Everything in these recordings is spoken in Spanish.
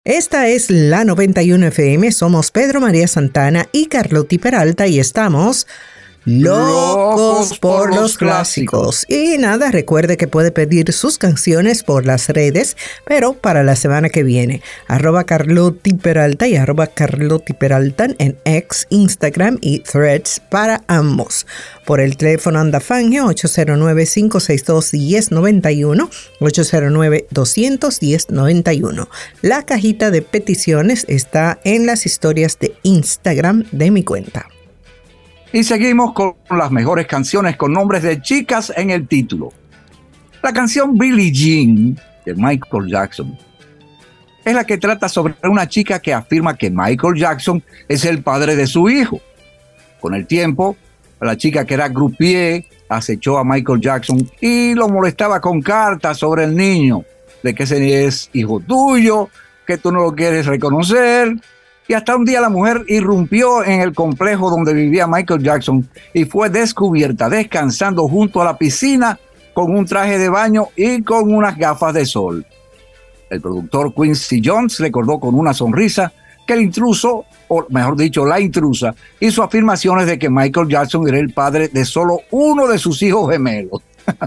Esta es la 91 FM, somos Pedro María Santana y Carlotti Peralta y estamos locos por los clásicos. Y nada, recuerde que puede pedir sus canciones por las redes, pero para la semana que viene, @Carlotti Peralta y @Carlotti Peralta en X, Instagram y Threads para ambos. Por el teléfono Andafangio 809-562-1091, 809-210-91. La cajita de peticiones está en las historias de Instagram de mi cuenta. Y seguimos con las mejores canciones con nombres de chicas en el título. La canción Billie Jean de Michael Jackson es la que trata sobre una chica que afirma que Michael Jackson es el padre de su hijo. Con el tiempo, la chica que era groupie acechó a Michael Jackson y lo molestaba con cartas sobre el niño, de que ese es hijo tuyo, que tú no lo quieres reconocer. Y hasta un día la mujer irrumpió en el complejo donde vivía Michael Jackson y fue descubierta descansando junto a la piscina con un traje de baño y con unas gafas de sol. El productor Quincy Jones recordó con una sonrisa que el intruso, o mejor dicho, la intrusa, hizo afirmaciones de que Michael Jackson era el padre de solo uno de sus hijos gemelos.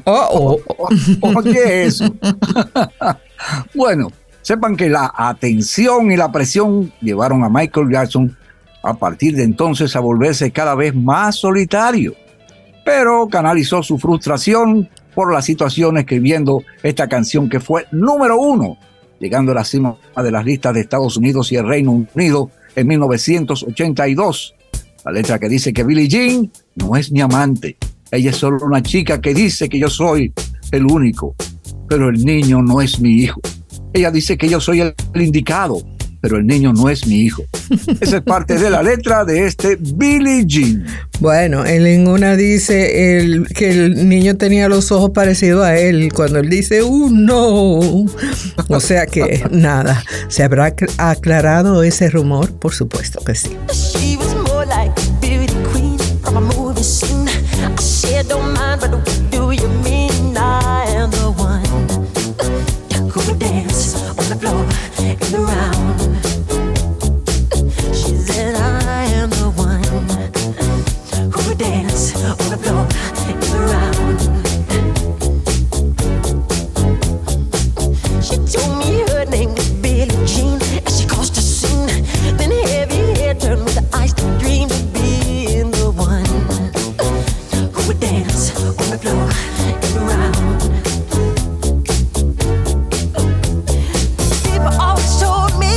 Oye, eso. Bueno, sepan que la atención y la presión llevaron a Michael Jackson a partir de entonces a volverse cada vez más solitario. Pero canalizó su frustración por la situación escribiendo esta canción que fue número 1, llegando a la cima de las listas de Estados Unidos y el Reino Unido en 1982. La letra que dice que Billie Jean no es mi amante. Ella es solo una chica que dice que yo soy el único, pero el niño no es mi hijo. Ella dice que yo soy el indicado, pero el niño no es mi hijo. Esa es parte de la letra de este Billie Jean. Bueno, él en una dice que el niño tenía los ojos parecidos a él. Cuando él dice, no. O sea que nada, ¿se habrá aclarado ese rumor? Por supuesto que sí. She was more like a beauty queen from a movie scene. I said, don't mind, but what do you mean? I am the one who would dance on the floor in the round. She said, I am the one who would dance on the floor in the round. She told me her name was Billie Jean as she caused a scene. Then heavy hair turned with the eyes to dream of being the one who would dance on the floor in the round. Always told me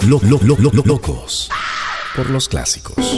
Locos por los clásicos.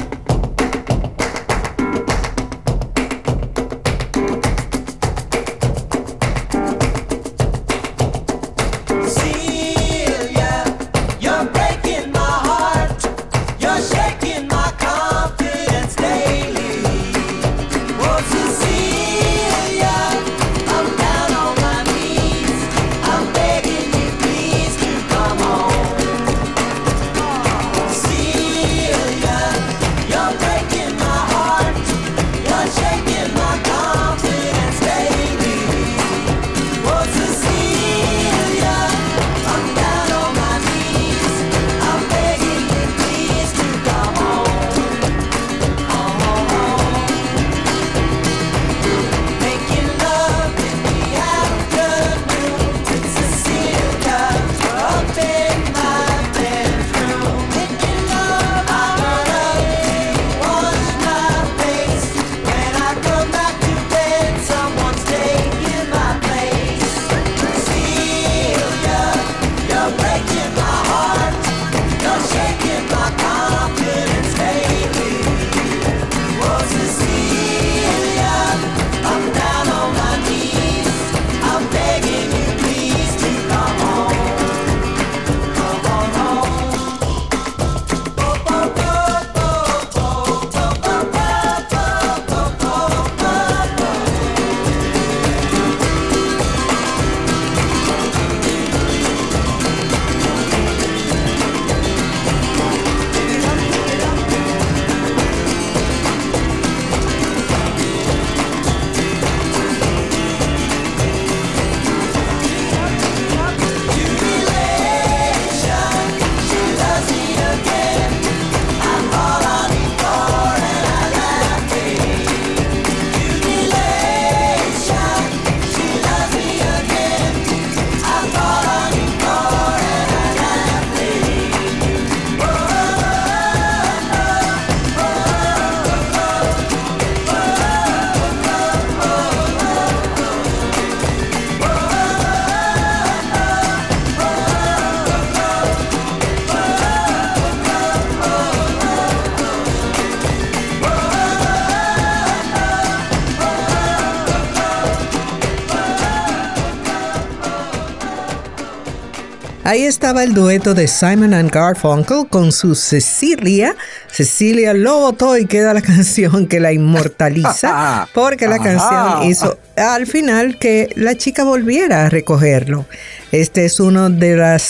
Ahí estaba el dueto de Simon and Garfunkel con su Cecilia. Cecilia lo votó y queda la canción que la inmortaliza, porque la canción hizo al final que la chica volviera a recogerlo. Este es una de las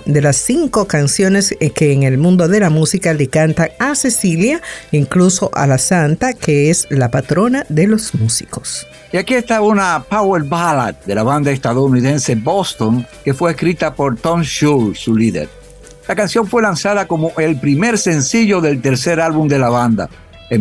5 canciones que en el mundo de la música le cantan a Cecilia, incluso a la santa, que es la patrona de los músicos. Y aquí está una power ballad de la banda estadounidense Boston, que fue escrita por Tom Shure, su líder. La canción fue lanzada como el primer sencillo del tercer álbum de la banda, en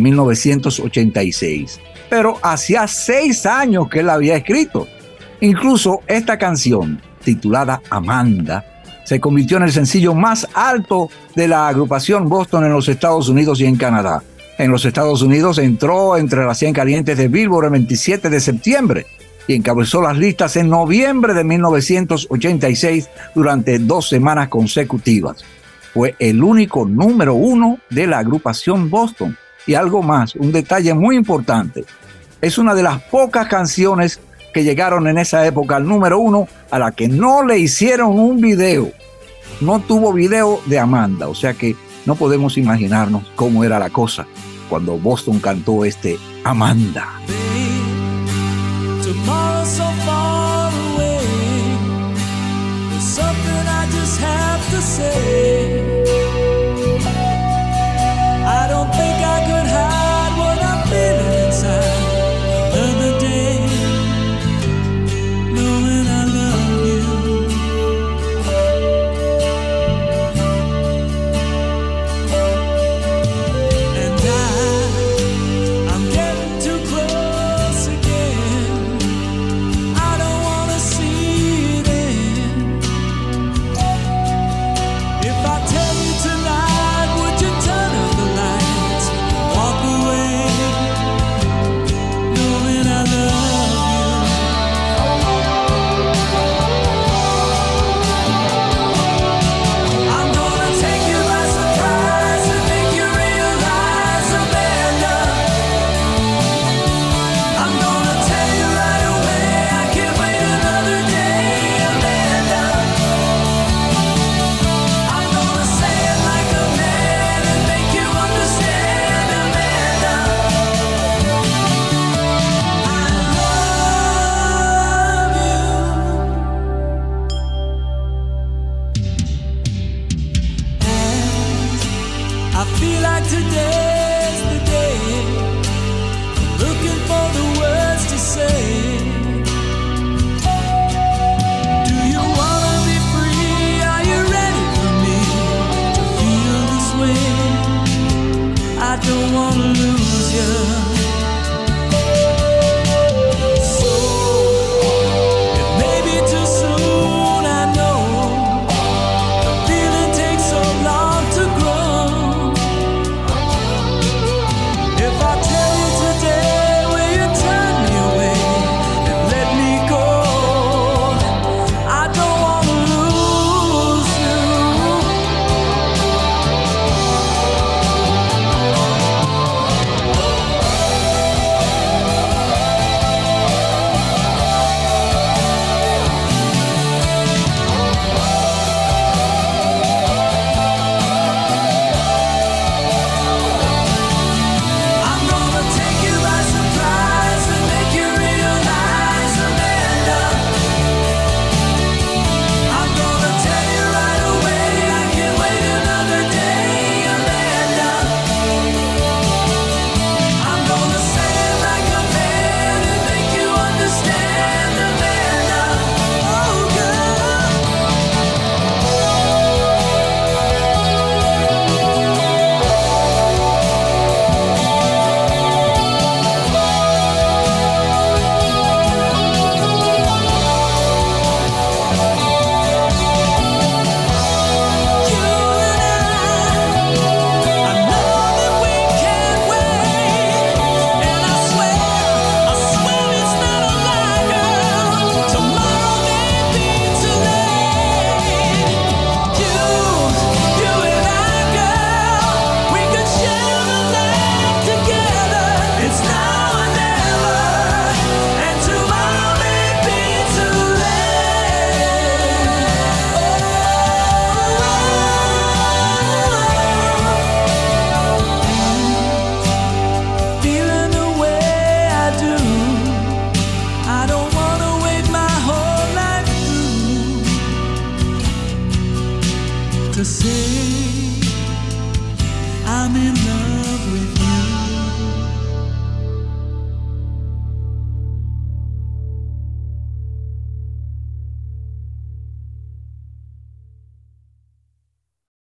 1986. Pero hacía 6 años que él la había escrito. Incluso esta canción, titulada Amanda, se convirtió en el sencillo más alto de la agrupación Boston en los Estados Unidos y en Canadá. En los Estados Unidos entró entre las 100 calientes de Billboard el 27 de septiembre y encabezó las listas en noviembre de 1986 durante 2 semanas consecutivas. Fue el único número 1 de la agrupación Boston. Y algo más, un detalle muy importante. Es una de las pocas canciones que llegaron en esa época al número 1 a la que no le hicieron un video. No tuvo video de Amanda, o sea que no podemos imaginarnos cómo era la cosa cuando Boston cantó este Amanda. Tomorrow's so far away. There's something I just have to say. I don't think I could hide what I'm feeling inside another day, knowing I love you. And I'm getting too close in love.